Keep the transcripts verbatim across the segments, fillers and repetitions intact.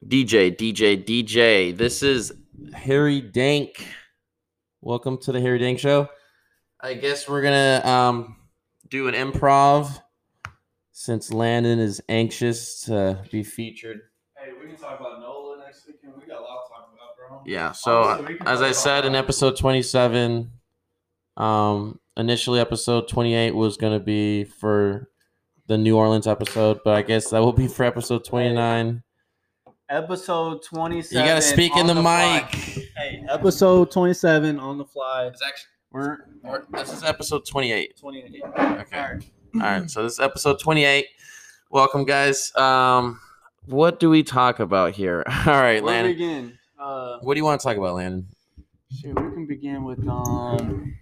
D J, D J, D J. This is Harry Dank. Welcome to the Harry Dank Show. I guess we're gonna um, do an improv since Landon is anxious to be featured. Hey, we can talk about Nola next weekend. We got a lot to talk about, bro. Yeah. So Honestly, we can as talk I about said in that. episode twenty-seven, um, initially episode twenty-eight was gonna be for the New Orleans episode, but I guess that will be for episode twenty-nine. Episode twenty-seven. You gotta speak in the, on mic. fly. Hey, episode twenty-seven on the fly. It's actually We're or, this is episode twenty-eight. twenty-eight. Okay. All right. All right, so this is episode twenty-eight. Welcome, guys. Um, what do we talk about here? All right, Where Landon. begin? Uh, What do you want to talk about, Landon? shit, we can begin with um.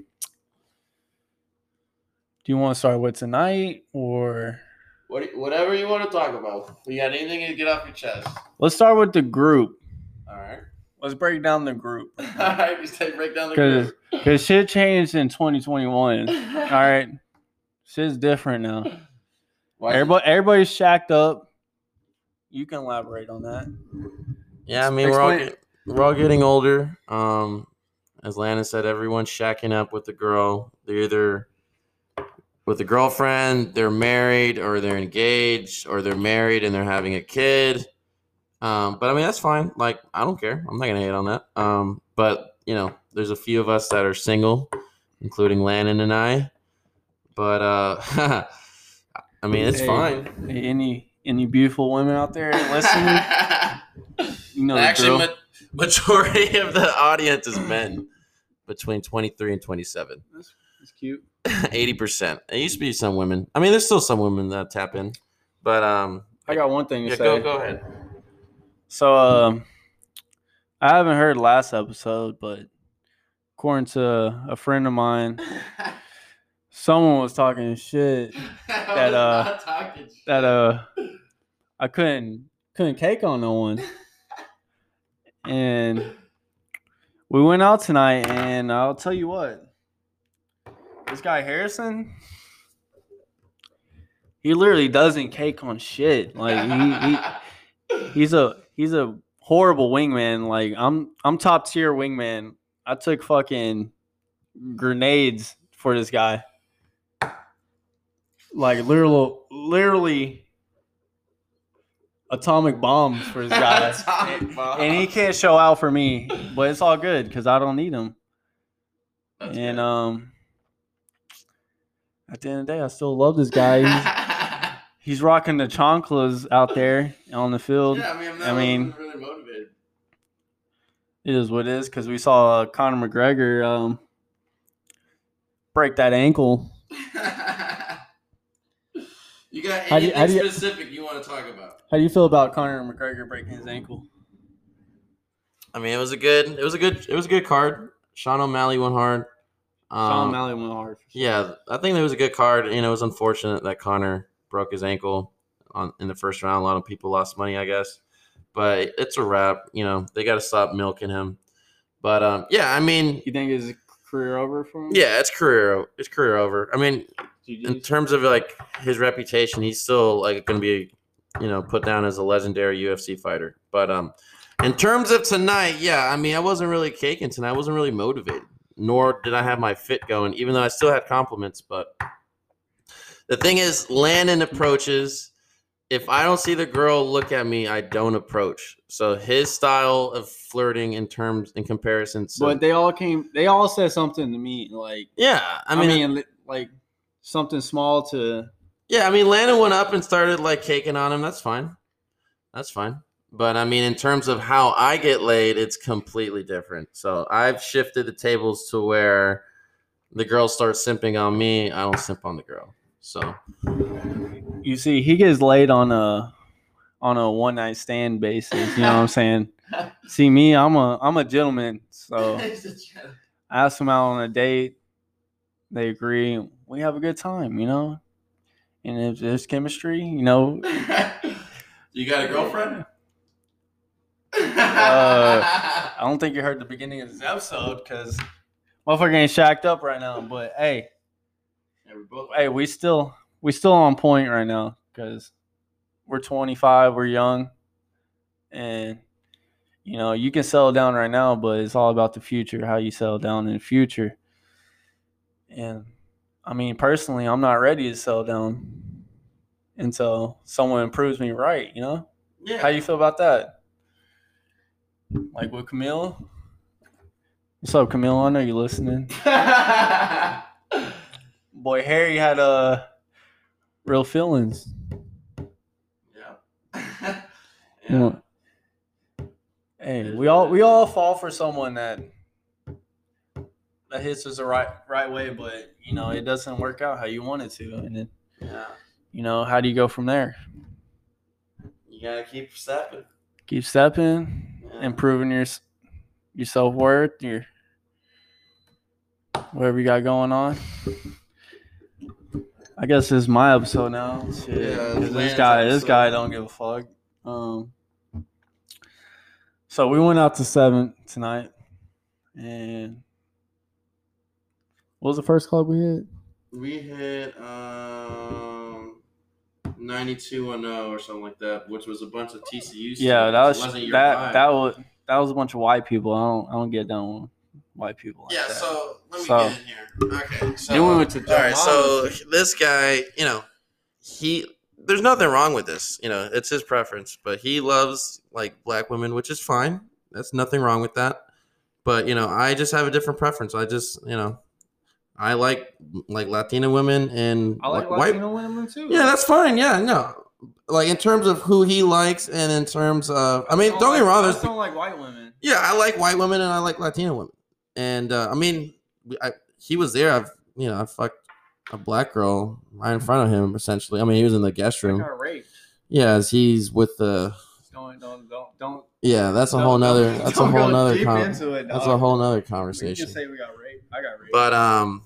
Do you want to start with tonight or? What, whatever you want to talk about. You got anything to get off your chest? Let's start with the group. All right. Let's break down the group. All right, just take break down the Cause, group. Cause shit changed in twenty twenty-one. All right, shit's different now. Why- Everybody, everybody's shacked up. You can elaborate on that. Yeah, I mean we're all Explain- get, we're all getting older. Um, as Landon said, everyone's shacking up with the girl. They're either with a girlfriend, they're married, or they're engaged, or they're married and they're having a kid. Um, but I mean that's fine. Like I don't care. I'm not gonna hate on that. Um, but you know, there's a few of us that are single, including Landon and I. But uh, I mean it's Hey, fine. hey, any any beautiful women out there listening? You know, the Actually, drill. ma- majority of the audience is men between twenty-three and twenty-seven. That's, that's cute. eighty percent. It used to be some women. I mean, there's still some women that tap in. But um, I got one thing to yeah, say. go go ahead. So, um, I haven't heard last episode, but according to a friend of mine, someone was talking shit that uh that uh I couldn't couldn't cake on no one. And we went out tonight, and I'll tell you what, this guy Harrison, he literally doesn't cake on shit. Like he, he he's a he's a horrible wingman. Like I'm I'm top tier wingman. I took fucking grenades for this guy. Like literally literally atomic bombs for this guy. Atomic bombs. And he can't show out for me, but it's all good because I don't need him. That's and good. um, at the end of the day, I still love this guy. He's, he's rocking the chanclas out there on the field. Yeah, I mean, I'm not I mean- really motivated. It is what it is because we saw uh, Conor McGregor um, break that ankle. You got How do you- anything how do you- specific you want to talk about? How do you feel about Conor McGregor breaking his ankle? I mean, it was a good, it was a good, it was a good card. Sean O'Malley won hard. Um, Sean O'Malley went hard. For sure. Yeah, I think it was a good card. You know, it was unfortunate that Connor broke his ankle on in the first round. A lot of people lost money, I guess, but it's a wrap. You know, they got to stop milking him. But um, yeah, I mean, You think his career over for him? yeah, it's career, it's career over. I mean, in terms of like his reputation, he's still like going to be, you know, put down as a legendary U F C fighter. But um, in terms of tonight, yeah, I mean, I wasn't really caking tonight. I wasn't really motivated, nor did I have my fit going, even though I still had compliments. But the thing is, Landon approaches. If I don't see the girl look at me, I don't approach. So his style of flirting in terms, in comparison to, But they all came. They all said something to me, like yeah, I I mean, mean, like something small to. yeah, I mean, Landon went up and started like caking on him. That's fine. That's fine. But I mean, in terms of how I get laid, it's completely different. So I've shifted the tables to where the girl starts simping on me. I don't simp on the girl. So You see, he gets laid on a on a one night stand basis. You know what I'm saying? See me, I'm a I'm a gentleman. So I ask them out on a date. They agree. We have a good time. You know, and if there's chemistry, you know, you got a girlfriend? Uh, I don't think you heard the beginning of this episode because motherfucker ain't shacked up right now. But hey, Yeah, we both. hey, we still we still on point right now because we're twenty-five, we're young, And you know, you can settle down right now, but it's all about the future, how you settle down in the future. And I mean, personally, I'm not ready to settle down until someone proves me right, you know? Yeah. How you feel about that? Like with Camille? What's up, Camille? I know you're listening. Boy, Harry had uh, real feelings. Yeah. You know, hey, we all we all fall for someone that that hits us the right right way, but you know, it doesn't work out how you want it to. And then, Yeah. you know, how do you go from there? You gotta keep stepping. Keep stepping, Yeah. improving your your self worth, your whatever you got going on. I guess this is my episode now. Shit, Yeah, 'cause this Land's guy, this episode. guy don't give a fuck. Um, so we went out to seven tonight, and what was the first club we hit? We hit um ninety-two one oh or something like that, which was a bunch of T C U students. Yeah, that was It wasn't your that vibe. that was that was a bunch of white people. I don't I don't get down with white people. Like Yeah, that. so let me So- get in here. Okay, so Then we went to all right. So John this guy, you know, he there's nothing wrong with this. You know, it's his preference, but he loves like black women, which is fine. That's nothing wrong with that. But you know, I just have a different preference. I just, you know, I like like Latina women and I like wh- white. Latino women too. Yeah, that's fine. Yeah, no. Like in terms of who he likes, and in terms of, I mean, don't get me wrong. I There's, just don't like white women. yeah, I like white women and I like Latino women, and uh, I mean, we- I, he was there. I've, you know, I fucked a black girl right in front of him. Essentially, I mean, he was in the guest I room. got raped. Yeah, as he's with the. Don't don't don't don't. Yeah, that's a don't- whole nother. don't- That's a don't whole go nother. deep Con- into it, that's dog. a whole nother We can conversation. just say we got raped. I got raped. But um,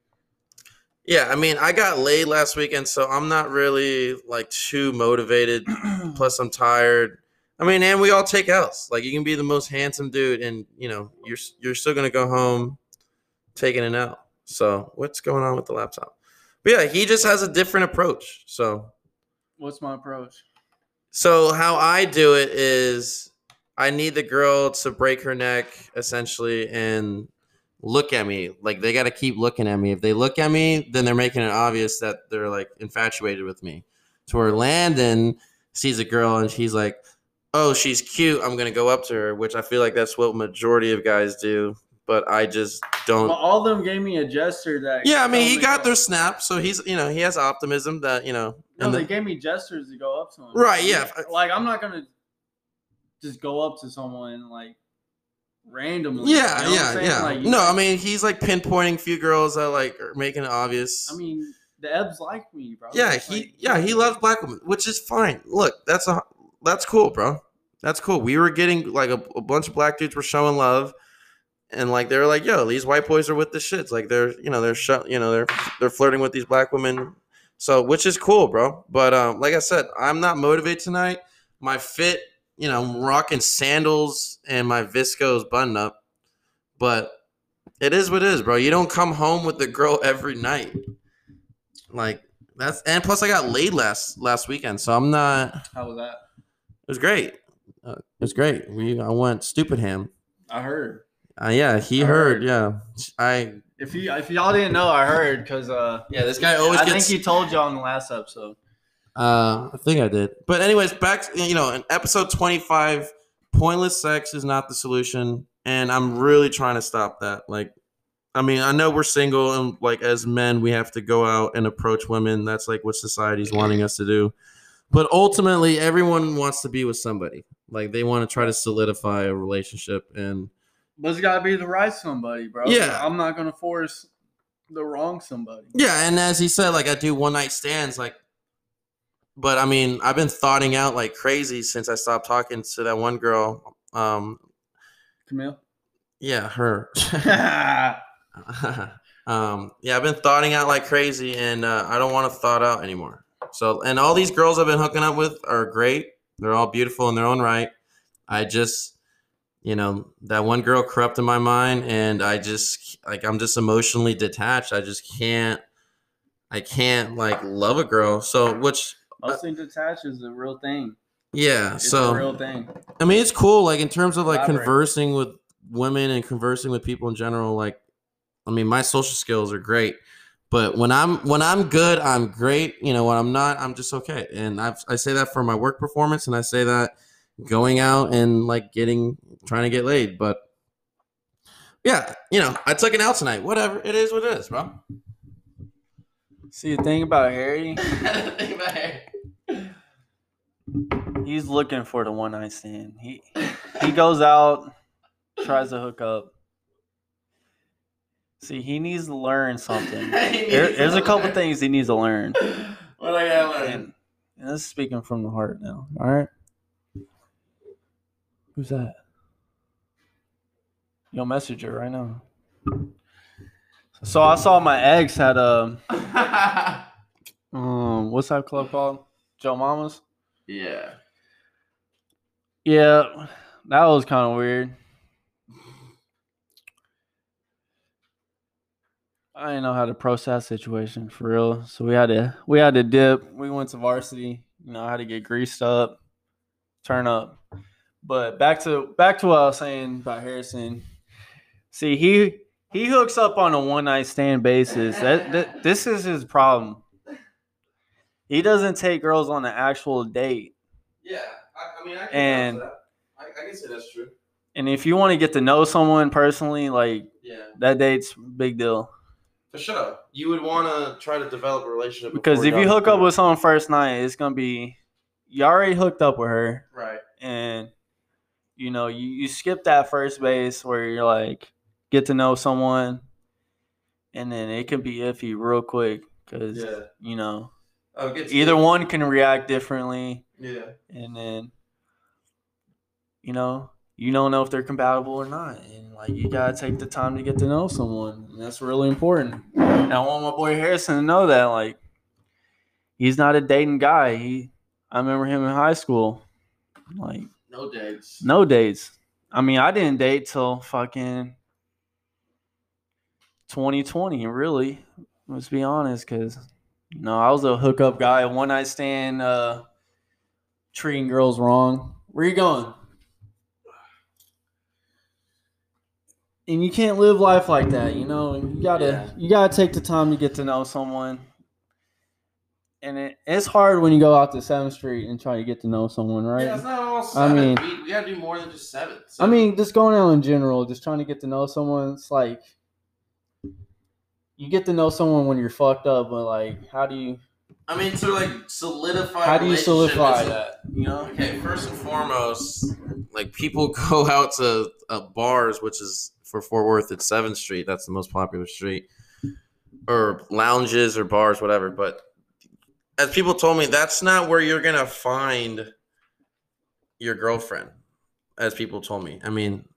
yeah, I mean, I got laid last weekend, so I'm not really like too motivated. Plus, I'm tired. I mean, and we all take L's. Like, you can be the most handsome dude, and you know, you're you're still gonna go home taking an L. So, what's going on with the laptop? But yeah, he just has a different approach. So, What's my approach? so how I do it is, I need the girl to break her neck essentially and look at me. Like, they got to keep looking at me. If they look at me, then they're making it obvious that they're like infatuated with me. To where Landon sees a girl and he's like, oh, she's cute, I'm going to go up to her, which I feel like that's what majority of guys do. But I just don't. Well, all of them gave me a gesture that. Yeah, I mean, he told me got to- their snap. So he's, you know, he has optimism that, you know. No, and they the- gave me gestures to go up to him. Right, yeah. Like, I'm not gonna just go up to someone like randomly. Yeah, you know what I'm yeah, saying? yeah. Like, you- No, I mean, he's like pinpointing a few girls that like are making it obvious. I mean, the Ebbs like me, bro. yeah, It's he like- yeah, he loves black women, which is fine. Look, that's a that's cool, bro. That's cool. We were getting like a, a bunch of black dudes were showing love, and like they were like, "Yo, these white boys are with the shits." Like they're you know they're sh- you know they're they're flirting with these black women, so which is cool, bro. But um, like I said, I'm not motivated tonight. My fit, you know, I'm rocking sandals and my Visco's button up, but it is what it is, bro. You don't come home with the girl every night. Like that's and plus I got laid last last weekend, so I'm not. How was that? It was great. Uh, it was great. We I went stupid ham. I heard. Uh, yeah, he I heard. heard. Yeah, I. If you if y'all didn't know, I heard because uh, Yeah, this guy always I gets. think he told y'all in the last episode. Uh, I think I did. But anyways, back you know, in episode twenty-five, pointless sex is not the solution, and I'm really trying to stop that. Like, I mean, I know we're single, and like as men, we have to go out and approach women. That's like what society's wanting us to do. But ultimately, everyone wants to be with somebody. Like they want to try to solidify a relationship, and But it's gotta be the right somebody, bro. Yeah. I'm not gonna force the wrong somebody. yeah. And as he said, like I do one night stands, like. But I mean, I've been thoughting out like crazy since I stopped talking to that one girl. Um, Camille. yeah, her. um, yeah, I've been thoughting out like crazy, and uh, I don't want to thought out anymore. So, and all these girls I've been hooking up with are great. They're all beautiful in their own right. I just, you know, that one girl corrupted my mind, and I just like I'm just emotionally detached. I just can't. I can't like love a girl. So, which Emotionally detached is a real thing. Yeah, it's so a real thing. I mean, it's cool. Like in terms of like Elaborate. conversing with women and conversing with people in general. Like, I mean, my social skills are great, but when I'm when I'm good, I'm great. You know, when I'm not, I'm just okay. And I I say that for my work performance, and I say that going out and like getting trying to get laid. But yeah, you know, I took it out tonight. Whatever, it is what it is, bro. See, the thing about Harry, the thing about Harry. he's looking for the one night stand. He he goes out, tries to hook up. See, he needs to learn something. There, there's a couple learn. things he needs to learn. What I gotta learn? And, and this is speaking from the heart now. All right. Who's that? Yo, message her right now. So I saw my ex had a um, what's that club called? Joe Mama's. Yeah. Yeah, that was kind of weird. I didn't know how to process that situation for real. So we had to we had to dip. We went to varsity. You know, I had to get greased up, turn up. But back to back to what I was saying about Harrison. See, he he hooks up on a one night stand basis. That, that this is his problem. He doesn't take girls on an actual date. Yeah, I, I mean, I can and that. I, I can say that's true. And if you want to get to know someone personally, like yeah, that date's big deal. For sure, you would want to try to develop a relationship because if you hook up with someone first night, it's gonna be you already hooked up with her, right? And you know you, you skip that first base where you're like get to know someone, and then it can be iffy real quick because yeah. you know oh, either one can react differently. Yeah, and then you know. You don't know if they're compatible or not. And, like, you got to take the time to get to know someone. And that's really important. And I want my boy Harrison to know that, like, he's not a dating guy. He, I remember him in high school. Like, no dates. No dates. I mean, I didn't date till fucking twenty twenty, really. Let's be honest, because, you know, I was a hookup guy, a one-night stand, uh, treating girls wrong. Where you going? And you can't live life like that, you know. You gotta, yeah. you gotta take the time to get to know someone. And it, it's hard when you go out to seventh Street and try to get to know someone, right? Yeah, it's not all seven. I mean, we, we gotta do more than just seven. So. I mean, just going out in general, just trying to get to know someone. It's like you get to know someone when you're fucked up, but like, how do you? I mean, to like solidify. How do you solidify that? You know. Okay, first and foremost, like people go out to uh, bars, which is. For Fort Worth, it's seventh Street. That's the most popular street. Or lounges or bars, whatever. But as people told me, that's not where you're going to find your girlfriend, as people told me. I mean...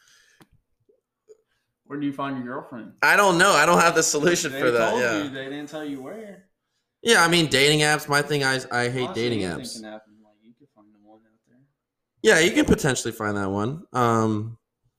Where do you find your girlfriend? I don't know. I don't have the solution they for that. Told yeah. you. They didn't tell you where. Yeah, I mean, dating apps. My thing, I, I hate dating apps. Can happen. Like, you can find one out there. Yeah, you can potentially find that one. Um...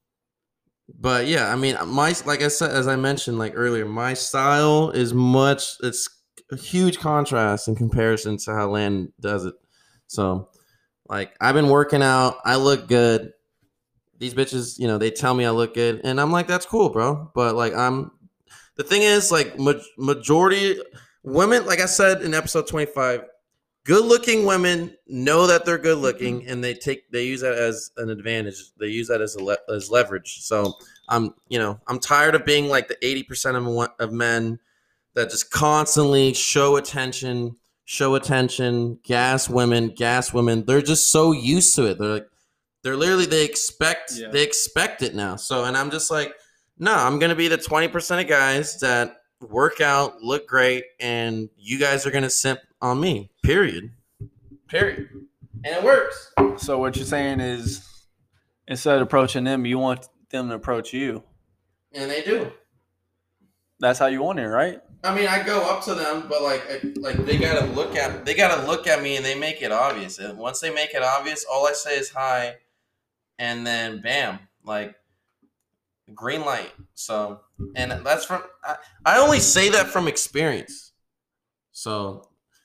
But yeah, I mean, my like I said, as I mentioned like earlier, my style is much. It's a huge contrast in comparison to how Land does it. So, like, I've been working out. I look good. These bitches, you know, they tell me I look good, and I'm like, that's cool, bro. But like, I'm. The thing is, like, ma- majority women, like I said in episode twenty-five, good-looking women know that they're good-looking, and they take they use that as an advantage. They use that as a le- as leverage. So I'm, you know, I'm tired of being like the eighty percent of of men that just constantly show attention, show attention, gas women, gas women. They're just so used to it. They're like, they're literally they expect yeah. they expect it now. So, and I'm just like, no, I'm gonna be the twenty percent of guys that work out, look great, and you guys are gonna simp on me. Period. Period. And it works. So what you're saying is, instead of approaching them, you want them to approach you. And they do. That's how you want it, right? I mean, I go up to them, but like, I, like they gotta look at they gotta look at me, and they make it obvious. And once they make it obvious, all I say is hi, and then bam, like green light. So, and that's from I, I only say that from experience. So.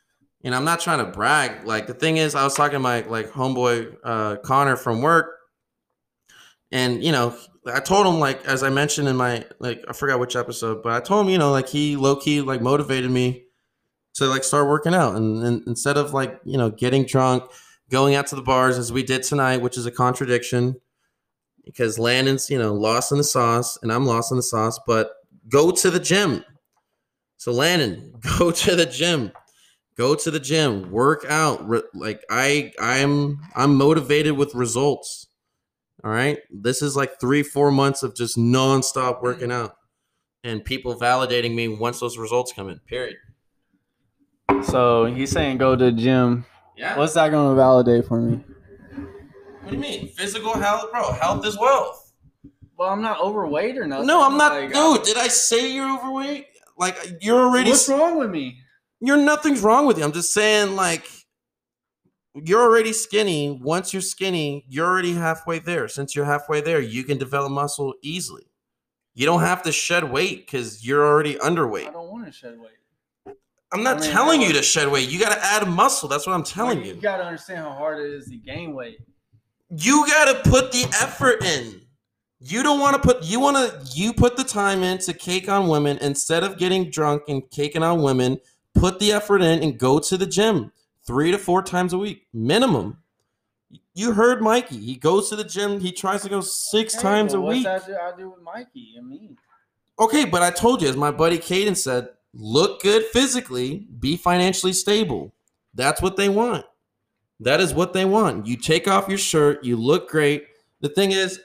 And I'm not trying to brag. Like the thing is, I was talking to my like homeboy uh, Connor from work, and you know, I told him like as I mentioned in my like I forgot which episode, but I told him you know like he low key like motivated me to like start working out, and, and instead of like you know getting drunk, going out to the bars as we did tonight, which is a contradiction because Landon's you know lost in the sauce and I'm lost in the sauce, but go to the gym. So Landon, go to the gym. Go to the gym, work out. Re- like I, I'm, I'm motivated with results. All right, this is like three, four months of just nonstop working out, and people validating me once those results come in. Period. So he's saying go to the gym. Yeah. What's that going to validate for me? What do you mean? Physical health, bro. Health is wealth. Well, I'm not overweight or nothing. No, I'm not. Like, dude, I, did I say you're overweight? Like you're already. What's wrong with me? You're nothing's wrong with you. I'm just saying, like, you're already skinny. Once you're skinny, you're already halfway there. Since you're halfway there, you can develop muscle easily. You don't have to shed weight because you're already underweight. I don't want to shed weight. I'm not I mean, telling you to shed weight. You got to add muscle. That's what I'm telling well, you. You got to understand how hard it is to gain weight. You got to put the effort in. You don't want to put, you want to, you put the time in to cake on women instead of getting drunk and caking on women. Put the effort in and go to the gym three to four times a week, minimum. You heard Mikey. He goes to the gym. He tries to go six okay, times a what's week. What's that I do with Mikey and me? Okay, but I told you, as my buddy Caden said, look good physically, be financially stable. That's what they want. That is what they want. You take off your shirt, you look great. The thing is,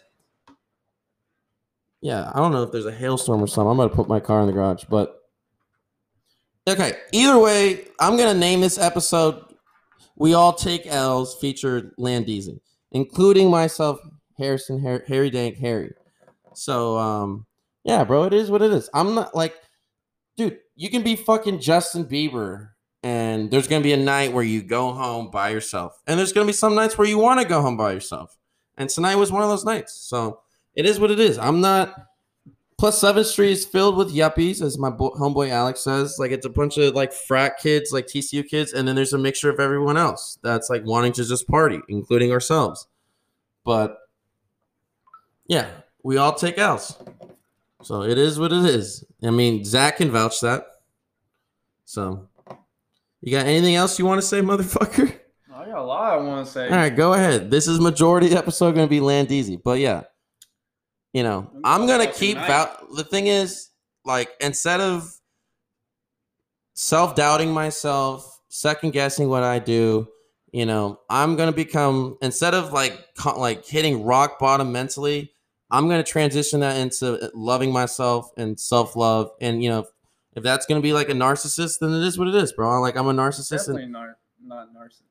yeah, I don't know if there's a hailstorm or something. I'm going to put my car in the garage, but okay, either way, I'm going to name this episode We All Take L's featured Landisi, including myself, Harrison, Harry, Harry Dank, Harry. So, um, yeah, bro, it is what it is. I'm not like, dude, you can be fucking Justin Bieber, and there's going to be a night where you go home by yourself. And there's going to be some nights where you want to go home by yourself. And tonight was one of those nights. So, it is what it is. I'm not... Plus, seventh Street is filled with yuppies, as my bo- homeboy Alex says. Like, it's a bunch of, like, frat kids, like T C U kids, and then there's a mixture of everyone else that's, like, wanting to just party, including ourselves. But, yeah, we all take L's. So, it is what it is. I mean, Zach can vouch that. So, you got anything else you want to say, motherfucker? I got a lot I want to say. All right, go ahead. This is majority episode going to be Landisi. But, yeah. You know, I'm going to keep val- the thing is, like, instead of self-doubting myself, second-guessing what I do, you know, I'm going to become, instead of, like, co- like hitting rock bottom mentally, I'm going to transition that into loving myself and self-love. And, you know, if, if that's going to be, like, a narcissist, then it is what it is, bro. Like, I'm a narcissist. Definitely and- nar- not narcissist.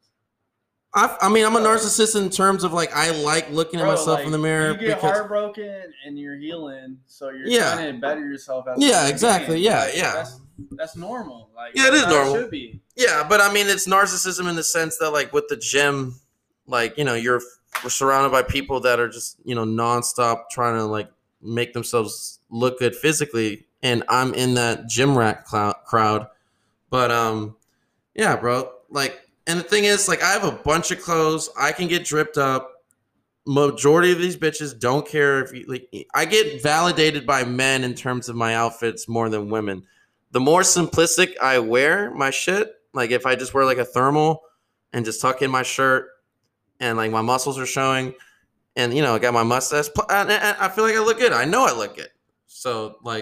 I, I mean, I'm a narcissist in terms of like I like looking Bro, at myself like, in the mirror. You get because, heartbroken and you're healing, so you're yeah. trying to better yourself. As yeah, exactly. Yeah, like, yeah. That's, that's normal. Like, yeah, it is normal. It should be. Yeah, but I mean, it's narcissism in the sense that, like, with the gym, like, you know, you're we're surrounded by people that are just, you know, nonstop trying to like make themselves look good physically, and I'm in that gym rat clou- crowd. But um, yeah, bro, like. And the thing is, like, I have a bunch of clothes. I can get dripped up. Majority of these bitches don't care if you, like, I get validated by men in terms of my outfits more than women. The more simplistic I wear my shit, like if I just wear like a thermal and just tuck in my shirt and like my muscles are showing and, you know, I got my mustache, and I feel like I look good. I know I look good. So like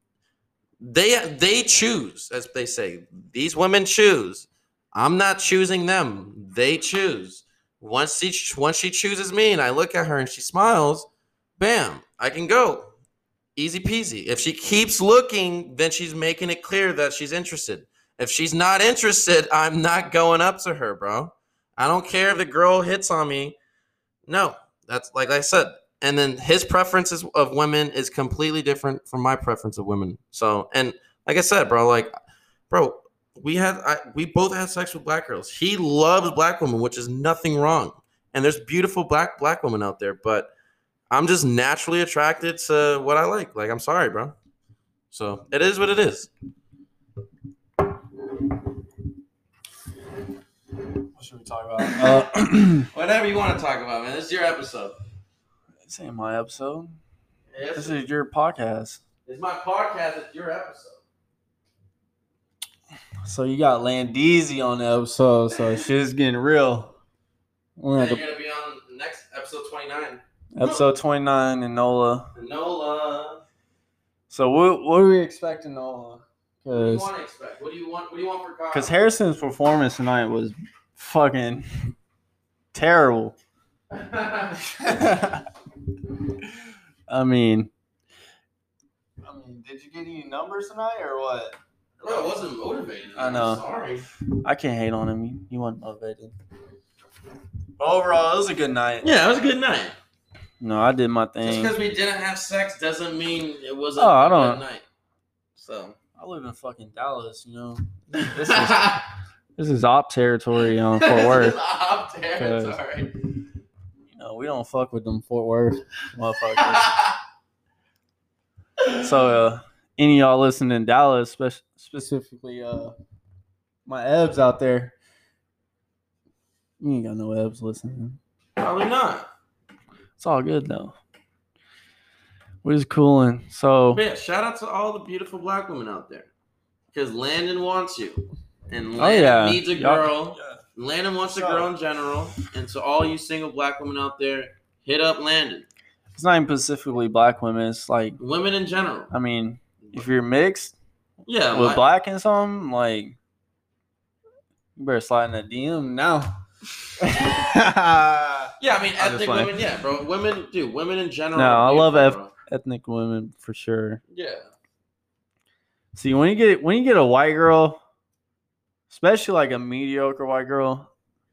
they, they choose, as they say, these women choose. I'm not choosing them. They choose. Once she, once she chooses me and I look at her and she smiles, bam, I can go. Easy peasy. If she keeps looking, then she's making it clear that she's interested. If she's not interested, I'm not going up to her, bro. I don't care if the girl hits on me. No, that's like I said. And then his preferences of women is completely different from my preference of women. So, and like I said, bro, like, bro, We had I, we both had sex with black girls. He loves black women, which is nothing wrong. And there's beautiful black black women out there, but I'm just naturally attracted to what I like. Like, I'm sorry, bro. So it is what it is. What should we talk about? Uh, Whatever you want to talk about, man. This is your episode. This ain't my episode. Yes, this is your podcast. It's my podcast. It's your episode. So you got Landeezy on the episode, so shit's getting real. We're yeah, you're gonna be on next episode twenty-nine. Episode twenty-nine and Nola. Nola. So what what are we expecting, Nola? What do you want to expect? What do you want? What do you want for Kyle? Because Harrison's performance tonight was fucking terrible. I mean, I mean, did you get any numbers tonight or what? Bro, I wasn't motivated. I know. I'm sorry. I can't hate on him. He, he wasn't motivated. But overall, it was a good night. Yeah, it was a good night. No, I did my thing. Just because we didn't have sex doesn't mean it wasn't oh, I a don't, good night. So I live in fucking Dallas, you know. This is this is op territory on Fort Worth. Op territory. You know, we don't fuck with them Fort Worth motherfuckers. So, uh, any of y'all listening in Dallas, spe- specifically, uh, my Ebs out there, you ain't got no Ebs listening. Probably not. It's all good though. We're just cooling. So, but yeah, shout out to all the beautiful black women out there, because Landon wants you, and Landon oh, yeah. needs a girl. Yeah. Landon wants a girl in general, and so all you single black women out there, hit up Landon. It's not even specifically black women. It's like women in general. I mean, if you're mixed, yeah, with like, black and something, like you better slide in a D M now. Yeah, I mean ethnic women, yeah, bro. Women, dude, women in general. No, I love eth- ethnic women for sure. Yeah. See, when you get when you get a white girl, especially like a mediocre white girl,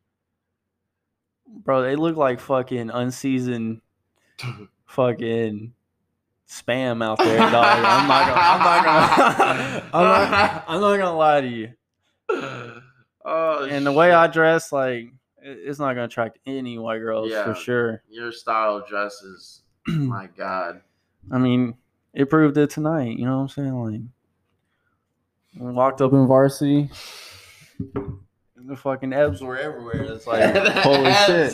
bro, they look like fucking unseasoned fucking spam out there, dog. I'm not gonna I'm not gonna I'm not, I'm not gonna lie to you. Oh, and the way I dress, like, it's not gonna attract any white girls yeah, for sure. Your style of dress is, my God. I mean, it proved it tonight. You know what I'm saying? Like, we walked up in varsity, and the fucking Ebs were everywhere. It's like, holy shit.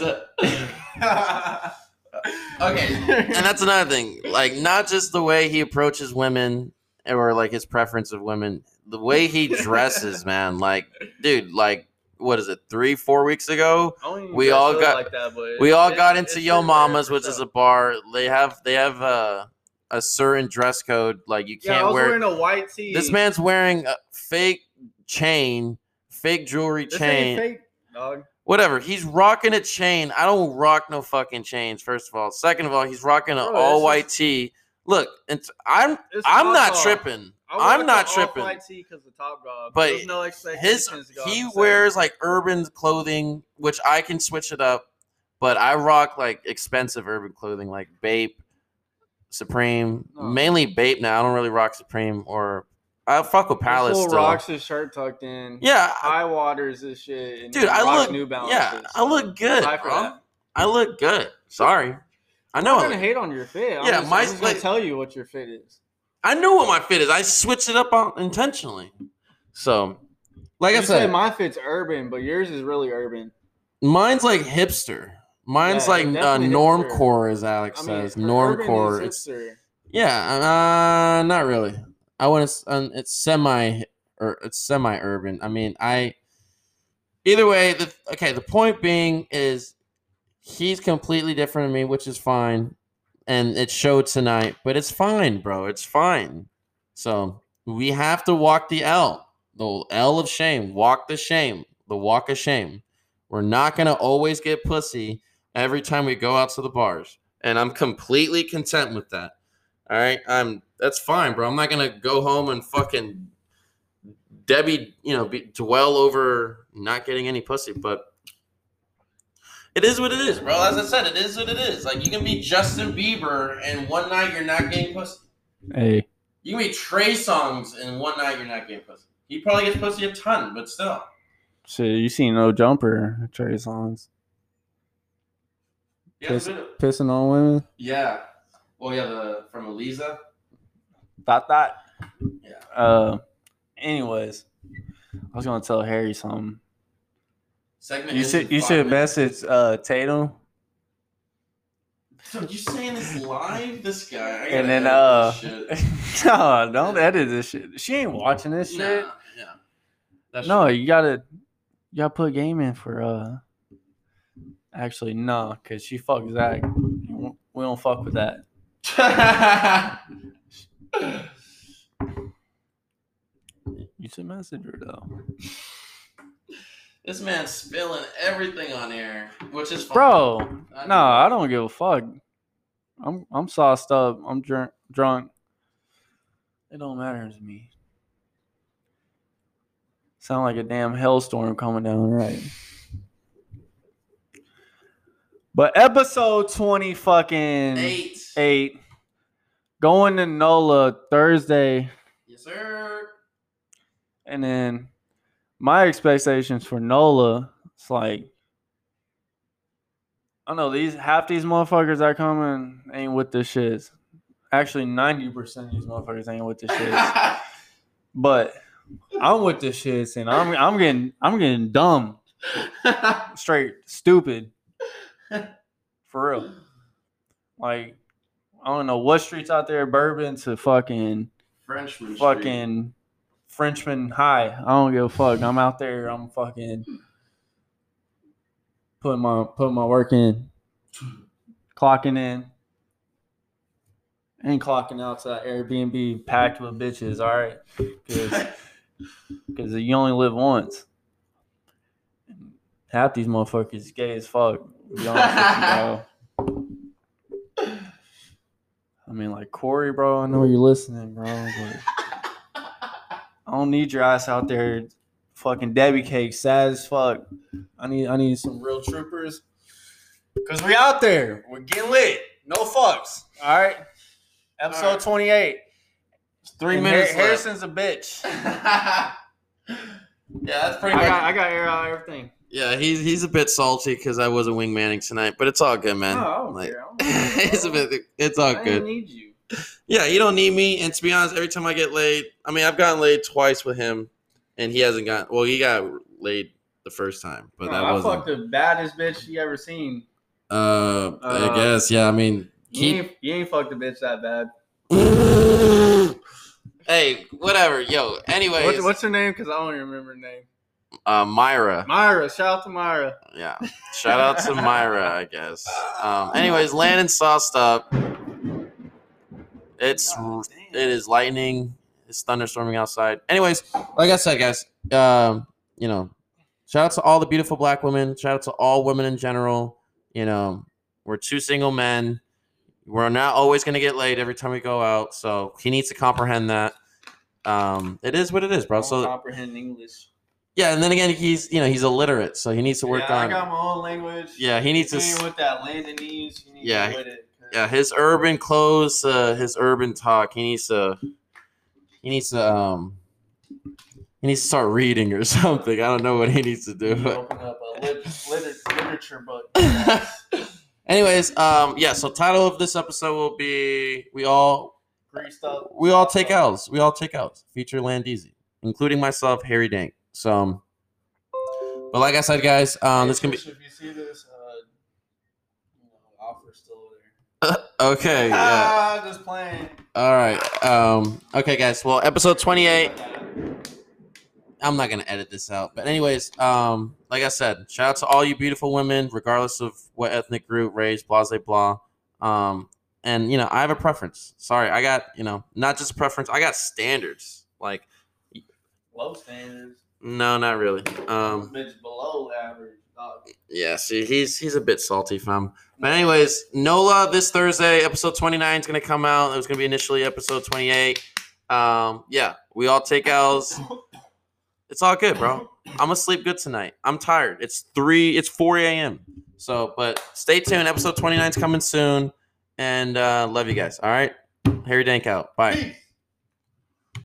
Okay, and that's another thing. Like, not just the way he approaches women or like his preference of women, the way he dresses, man. Like, dude, like, what is it? Three, four weeks ago, we all got like that, but we all got into Yo Mama's, which is a bar. They have they have a a certain dress code. Like, you can't yeah, I was wear. wearing a white tee. This man's wearing a fake chain, fake jewelry this chain. Ain't fake, dog. Whatever. He's rocking a chain. I don't rock no fucking chains, first of all. Second of all, he's rocking an all white tee. Look, it's, I'm it's I'm not off. tripping. I'm not tripping. White tee because the top dog. But no his he wears like urban clothing, which I can switch it up. But I rock like expensive urban clothing, like Bape, Supreme, oh. mainly Bape now. I don't really rock Supreme or I fuck with Palace still. Rocks his shirt tucked in. Yeah, high waters this shit. And dude, I look New Balances. Yeah, I look good, bro. I look good. Sorry, I know. I'm not gonna hate on your fit. I'm yeah, just, my I'm just gonna tell you what your fit is. I know what my fit is. I switched it up on, intentionally. So, like you I said, my fit's urban, but yours is really urban. Mine's like hipster. Mine's yeah, like uh, normcore, as Alex I mean, says. Normcore. It's yeah, uh, not really. I want to. Um, it's semi or it's semi-urban. I mean, I. Either way, the okay. The point being is, he's completely different than me, which is fine, and it showed tonight. But it's fine, bro. It's fine. So we have to walk the L, the L of shame. Walk the shame, the walk of shame. We're not gonna always get pussy every time we go out to the bars, and I'm completely content with that. All right, I'm. That's fine, bro. I'm not gonna go home and fucking Debbie, you know, be, dwell over not getting any pussy. But it is what it is, bro. As I said, it is what it is. Like, you can be Justin Bieber and one night you're not getting pussy. Hey, you can be Trey Songz and one night you're not getting pussy. He probably gets pussy a ton, but still. Shit, you seen No Jumper, Trey Songz? Yeah, Piss, pissing on women. Yeah. Oh yeah, the from Eliza. Thought that. Yeah. Uh, anyways, I was gonna tell Harry something. Segment you should you should message uh, Tatum. So you saying this live? This guy. I and then uh, no, don't edit this shit. She ain't watching this nah, shit. Yeah. That's no, true. you gotta you gotta put game in for uh. Actually, no, cause she fucks Zach. We don't fuck with that. You should message her though. This man's spilling everything on air, which is fine. Bro. I no, I don't give a fuck. I'm I'm sauced up. I'm drunk. Drunk. It don't matter to me. Sound like a damn hailstorm coming down, right? But episode twenty fucking eight. eight. Going to NOLA Thursday. Yes, sir. And then my expectations for NOLA, it's like, I don't know, these half these motherfuckers that coming ain't with the shits. Actually, ninety percent of these motherfuckers ain't with the shits. But I'm with the shits, and I'm I'm getting I'm getting dumb, straight stupid, for real. Like, I don't know what streets out there, Bourbon to fucking Frenchman fucking Street. Frenchman High. I don't give a fuck. I'm out there. I'm fucking putting my putting my work in, clocking in, and clocking out to that Airbnb packed with bitches. All right, because you only live once. Half these motherfuckers gay as fuck. To be honest with you, bro. I mean, like Corey, bro. I know you're listening, bro. But I don't need your ass out there, fucking Debbie cake, sad as fuck. I need, I need some real troopers, cause we out there. We're getting lit. No fucks. All right. Episode right. twenty-eight. It's three and minutes. Har- Harrison's a bitch. Yeah, that's pretty. I much. got, I got air out everything. Yeah, he's he's a bit salty because I wasn't wingmanning tonight, but it's all good, man. No, I don't like, care. I don't care. It's a bit. It's all I good. don't need you. Yeah, you don't need me. And to be honest, every time I get laid, I mean, I've gotten laid twice with him, and he hasn't got. Well, he got laid the first time, but no, that I wasn't. fucked the baddest bitch you ever seen. Uh, uh, I guess. Yeah, I mean, he, you, ain't, you ain't fucked a bitch that bad. Hey, whatever, yo. Anyways, what's, what's her name? Because I don't even remember her name. Uh, Myra. Myra. Shout out to Myra. Yeah. Shout out to Myra, I guess. Um. Anyways, Landon sauced up. It's oh, it is lightning. It's thunderstorming outside. Anyways, like I said, guys. Um. You know, shout out to all the beautiful black women. Shout out to all women in general. You know, we're two single men. We're not always going to get laid every time we go out, so he needs to comprehend that. Um, it is what it is, bro. Don't so comprehend English. Yeah, and then again, he's you know he's illiterate, so he needs to work yeah, on. I got my own language. Yeah, he needs you to. With that Landon needs, you need yeah, to with it. Yeah, his urban clothes, uh, his urban talk. He needs to. He needs to. Um. He needs to start reading or something. I don't know what he needs to do. Open up a lit- lit- literature book. Anyways, um, yeah. So title of this episode will be "We all greased up. We all take L's. We all take L's." Feature Landeezy, including myself, Harry Dank. So, um, but like I said, guys, um, this can be. If you see this, uh, you know, offer's still there. Okay. Yeah. Just playing. All right. Um. Okay, guys. Well, episode twenty-eight. I'm not gonna edit this out, but anyways, um, like I said, shout out to all you beautiful women, regardless of what ethnic group, race, blah, blah, blah. Um, and you know, I have a preference. Sorry, I got you know, not just a preference. I got standards. Like low standards. No, not really. Um, bitch below average. Dog. Yeah, see, he's he's a bit salty, fam. But anyways, NOLA this Thursday, episode twenty-nine is gonna come out. It was gonna be initially episode twenty-eight. Um, yeah, we all take L's. It's all good, bro. I'm gonna sleep good tonight. I'm tired. It's three. It's four a.m. So, but stay tuned. Episode twenty-nine is coming soon, and uh, love you guys. All right, Harry Dank out. Bye.